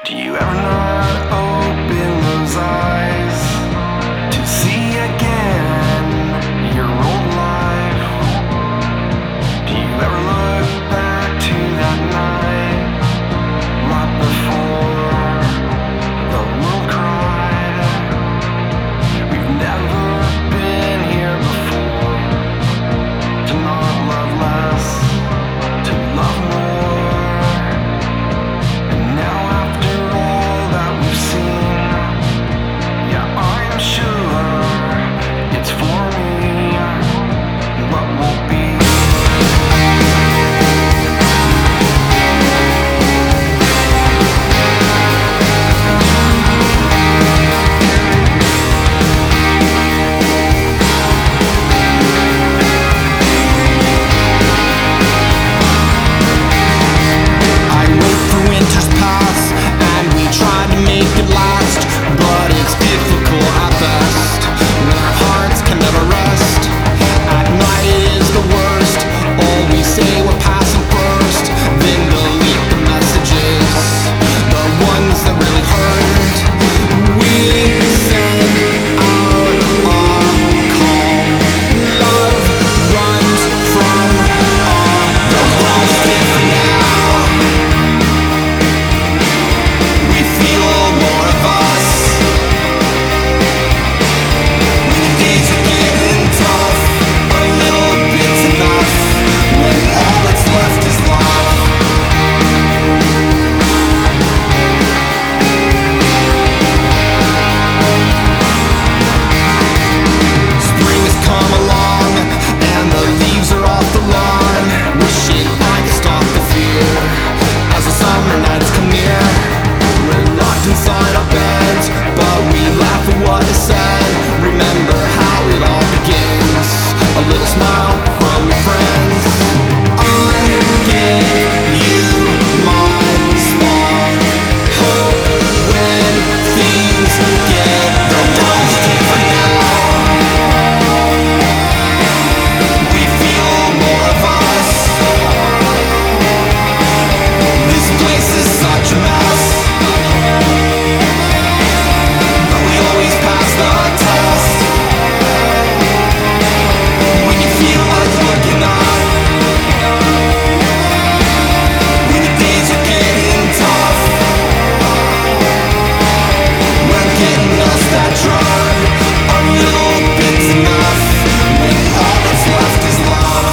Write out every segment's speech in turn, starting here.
Do you ever not open those eyes to see again your old life? Do you ever look back to that night right before the world cried? We've never been here before. To not love less, to love more. And now after all that we've seen, yeah, I'm sure it's for me what will be. I wait for winter's pass and we try to make it last, but it's difficult at best when our hearts can never rest. At night it is the worst. All we say we're passing first, then delete the messages, the ones that really hurt. We send out our call. Love runs from the world's different now. We feel more of us when the days are getting tough. A little bit's enough when all that's left is love. Spring has come along and the leaves are off the lawn. Wishing I could stop the fear as the summer nights come near. We're locked inside our beds, but we laugh at what is said. Remember how it all begins. A little smile from your friends. I give you my small hope when things get the world's different now. We feel more of us. This place is such a mess, but we always pass the test. When you feel like looking up, when the days are getting tough, we're getting us that drug. A little bit's enough when all that's left is love.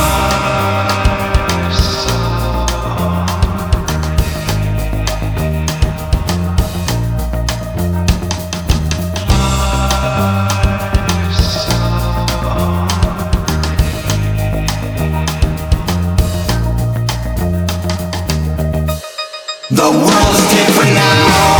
The world is different now.